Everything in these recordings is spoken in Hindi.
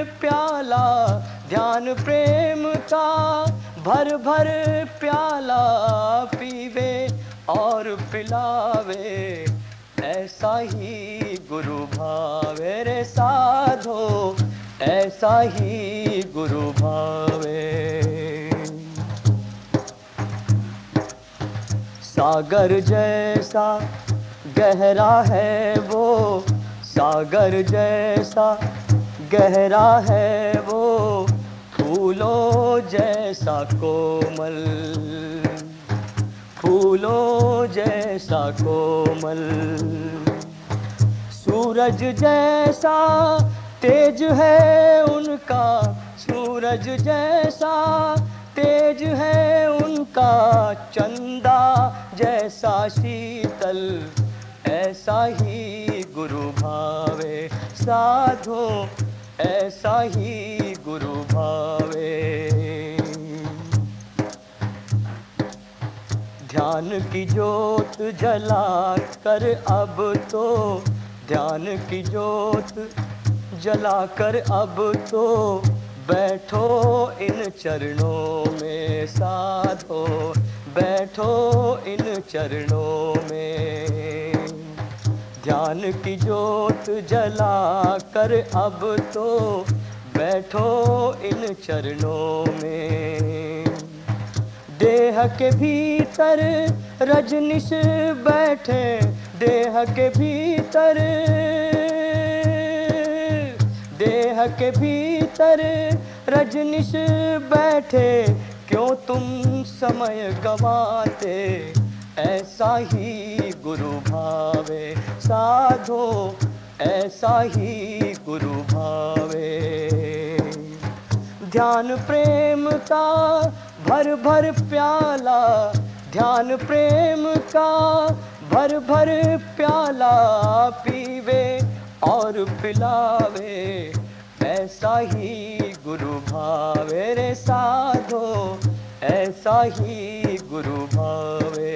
प्याला ध्यान प्रेम का, भर भर प्याला पीवे और पिलावे, ऐसा ही गुरु भावे रे साधो, ऐसा ही गुरु भावे। सागर जैसा गहरा है वो, सागर जैसा गहरा है वो, फूलों जैसा कोमल, फूलों जैसा कोमल। सूरज जैसा तेज है उनका, सूरज जैसा तेज है उनका, चंदा जैसा शीतल, ऐसा ही गुरु भावे साधो, ऐसा ही गुरु भावे। ध्यान की जोत जला कर अब तो, ध्यान की जोत जला कर अब तो, बैठो इन चरणों में साधो, बैठो इन चरणों में। ध्यान की जोत जला कर अब तो, बैठो इन चरणों में। देह के भीतर रजनीश बैठे, देह के भीतर, देह के भीतर रजनीश बैठे, क्यों तुम समय गवाते, ऐसा ही गुरु भावे साधो, ऐसा ही गुरु भावे। ध्यान प्रेम का भर भर प्याला, ध्यान प्रेम का भर भर प्याला पीवे और पिलावे, ऐसा ही गुरु भावे रे साधो, ऐसा ही गुरु भावे,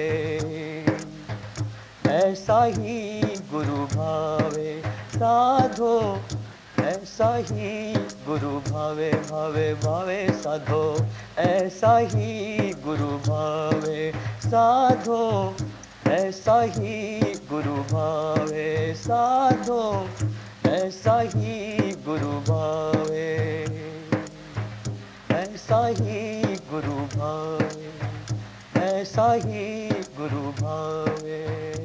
ऐसा ही गुरु भावे साधो, ऐसा ही गुरु भावे भावे भावे साधो, ऐसा ही गुरु भावे साधो, ऐसा ही गुरु भावे साधो, ऐसा ही गुरु भावे, ऐसा ही गुरु भावे, ऐसा ही गुरु भावे,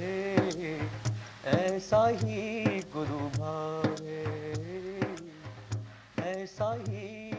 ऐसा ही गुरु भावे, ऐसा ही